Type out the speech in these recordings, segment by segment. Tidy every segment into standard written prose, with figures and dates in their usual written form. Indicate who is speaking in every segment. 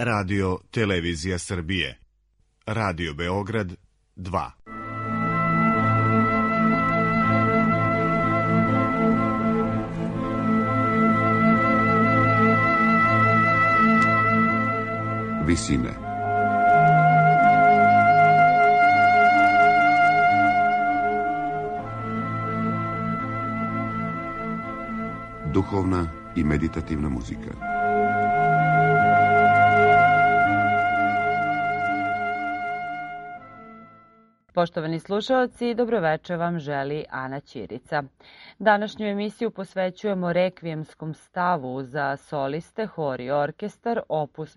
Speaker 1: Radio Televizija Srbije. Radio Beograd 2.
Speaker 2: Visine. Duhovna i meditativna muzika.
Speaker 3: Poštovani slušalci, dobroveče vam želi Ana Ćirica. Današnju emisiju posvećujemo rekvijemskom stavu za soliste, hor i orkestar opus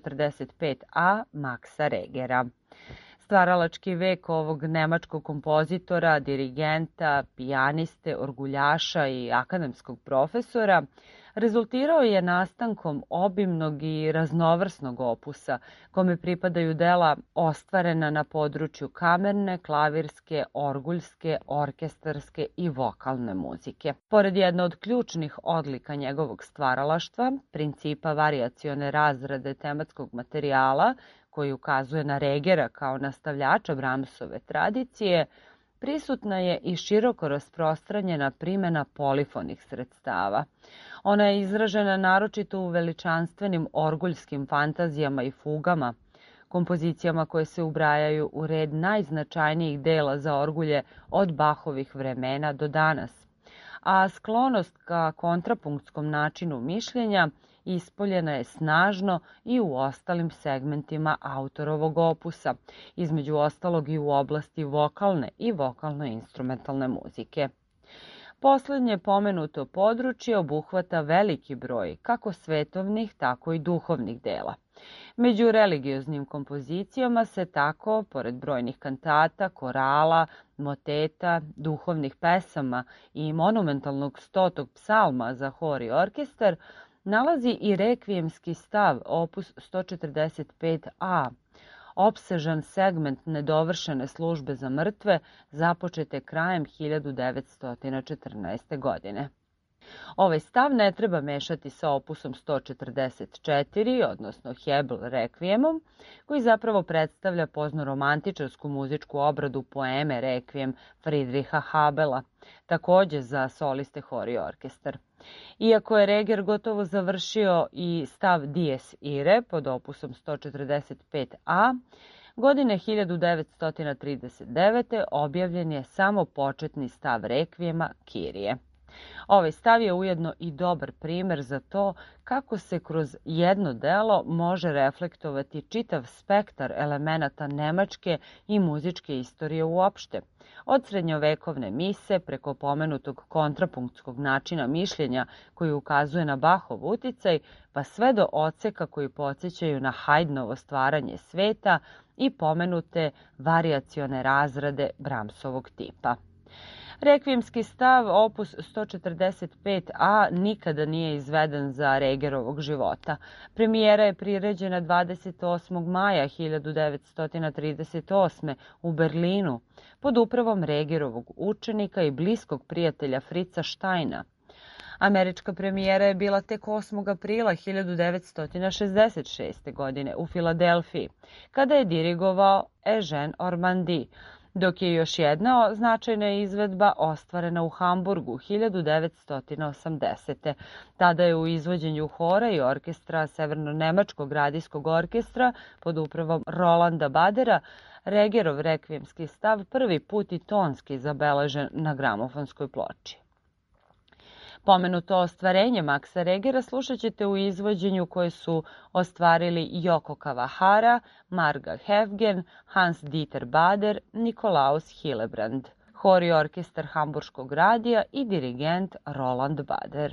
Speaker 3: 145a Maxa Regera. Stvaralački vek ovog nemačkog kompozitora, dirigenta, pijaniste, orguljaša i akademskog profesora rezultirao je nastankom obimnog i raznovrsnog opusa, kome pripadaju dela ostvarena na području kamerne, klavirske, orguljske, orkestarske i vokalne muzike. Pored jedne od ključnih odlika njegovog stvaralaštva, principa varijacione razrade tematskog materijala, koji ukazuje na Regera kao nastavljača Brahmsove tradicije, prisutna je i široko rasprostranjena primjena polifonih sredstava. Ona je izražena naročito u veličanstvenim orguljskim fantazijama i fugama, kompozicijama koje se ubrajaju u red najznačajnijih dela za orgulje od Bachovih vremena do danas. A sklonost ka kontrapunktskom načinu mišljenja ispoljena je snažno i u ostalim segmentima autorovog opusa, između ostalog i u oblasti vokalne i vokalno-instrumentalne muzike. Poslednje pomenuto područje obuhvata veliki broj kako svetovnih, tako i duhovnih dela. Među religioznim kompozicijama se tako, pored brojnih kantata, korala, moteta, duhovnih pesama i monumentalnog 100. psalma za hor i orkestar, nalazi i rekvijemski stav opus 145a, opsežan segment nedovršene službe za mrtve započete krajem 1914. godine. Ovaj stav ne treba mešati sa opusom 144, odnosno Hebel rekvijemom, koji zapravo predstavlja pozno-romantičarsku muzičku obradu poeme rekvijem Friedricha Habela, takođe za soliste, hor i orkestar. Iako je Reger gotovo završio i stav Dies Irae pod opusom 145a, godine 1939. objavljen je samo početni stav rekvijema Kirije. Ovaj stav je ujedno i dobar primer za to kako se kroz jedno delo može reflektovati čitav spektar elemenata nemačke i muzičke istorije uopšte, od srednjovekovne mise preko pomenutog kontrapunktskog načina mišljenja koji ukazuje na Bachov uticaj, pa sve do odseka koji podsjećaju na Haydnovo stvaranje sveta i pomenute varijacione razrade Brahmsovog tipa. Rekvijemski stav opus 145a nikada nije izveden za Regerovog života. Premijera je priređena 28. maja 1938. u Berlinu pod upravom Regerovog učenika i bliskog prijatelja Fritza Steina. Američka premijera je bila tek 8. aprila 1966. godine u Filadelfiji, kada je dirigovao Eugene Ormandy, dok je još jedna značajna izvedba ostvarena u Hamburgu 1980. Tada je u izvođenju hora i orkestra Severno-nemačkog radijskog orkestra pod upravom Rolanda Badera Regerov rekvijemski stav prvi put i tonski zabeležen na gramofonskoj ploči. Pomenuto ostvarenje Maxa Regera slušat ćete u izvođenju koje su ostvarili Yoko Kawahara, Marga Hefgen, Hans Dieter Bader, Nikolaus Hillebrand, hor i orkestar Hamburškog radija i dirigent Roland Bader.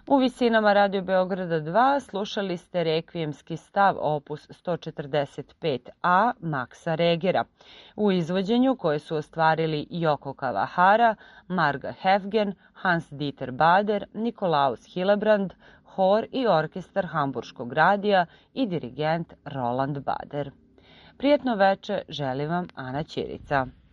Speaker 3: U visinama Radio Beograda 2 slušali ste rekvijemski stav opus 145a Maksa Regera u izvođenju koje su ostvarili Yoko Kawahara, Marga Hefgen, Hans-Dieter Bader, Nikolaus Hillebrand, hor i orkestar Hamburškog radija i dirigent Roland Bader. Prijetno veče želi vam Ana Ćirica.